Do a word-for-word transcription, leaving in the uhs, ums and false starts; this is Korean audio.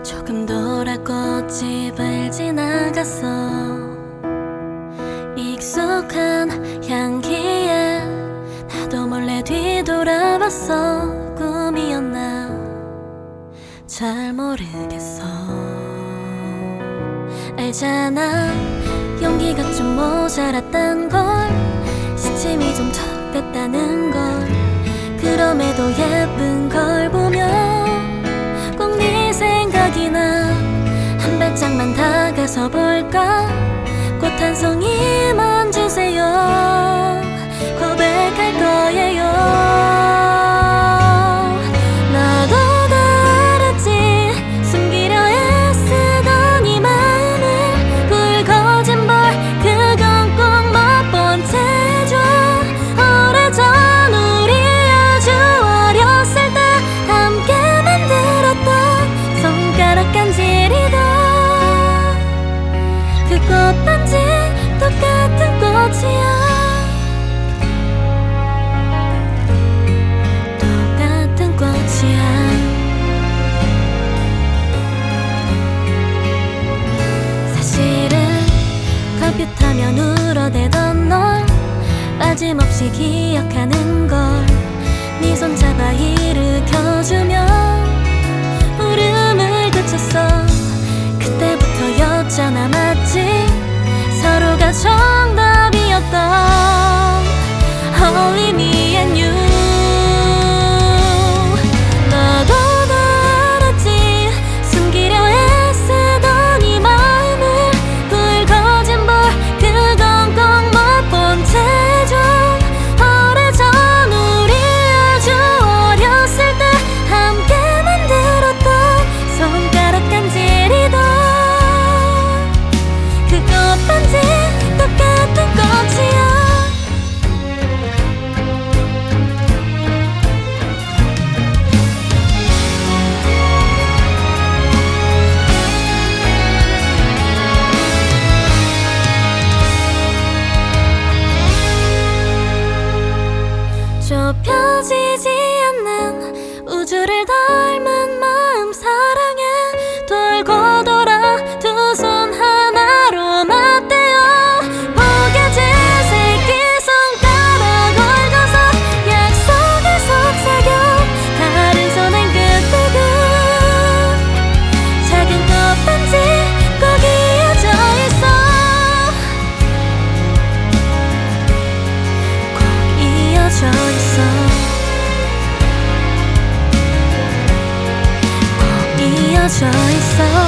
조금 돌아 꽃집을 지나갔어. 익숙한 향기에 나도 몰래 뒤돌아봤어. 꿈이었나 잘 모르겠어. 알잖아, 용기가 좀 모자랐단 걸, 시침이 좀 더 됐다는 걸. 그럼에도 예쁜 걸 보면 꼭 네 생각이 나. 한 발짝만 다가서 볼까? 꽃 한 송이만 주세요. 고백할 거예요. 나도 다르지, 숨기려 애쓰던 이 마음을 굵어진 벌, 그건 꼭 몇 번째죠. 오래전 우리 아주 어렸을 때 함께 만들었던 손가락 간질이던 그 꽃반지 똑같은 꽃이야. 똑같은 꽃이야. 사실은 컴퓨터면 울어대던 널 빠짐없이 기억하는 걸. 네 손잡아 일으켜주며 울음을 그쳤어. 그때부터였잖아, 맞지? 서로가 정답이었던 Only me and you. 너도 다르지, 숨기려 애쓰던 이 마음을 굵어진 벌, 그건 꼭 몇 번째죠. 오래전 우리 아주 어렸을 때 함께 만들었던 손가락 간질이던 그 꽃반지 똑같은 꽃이야. 좁혀지지 않는 우주를 닮은 마음 사랑해. 돌고 돌아 두 손 하나로 맞대어 포개질 새끼손가락 얽어서 약속을 속삭여 다른 손엔 끝에도 작은 꽃반지 꼭 이어져 있어. 꼭 이어져 있어. 꼭 이어져 있어.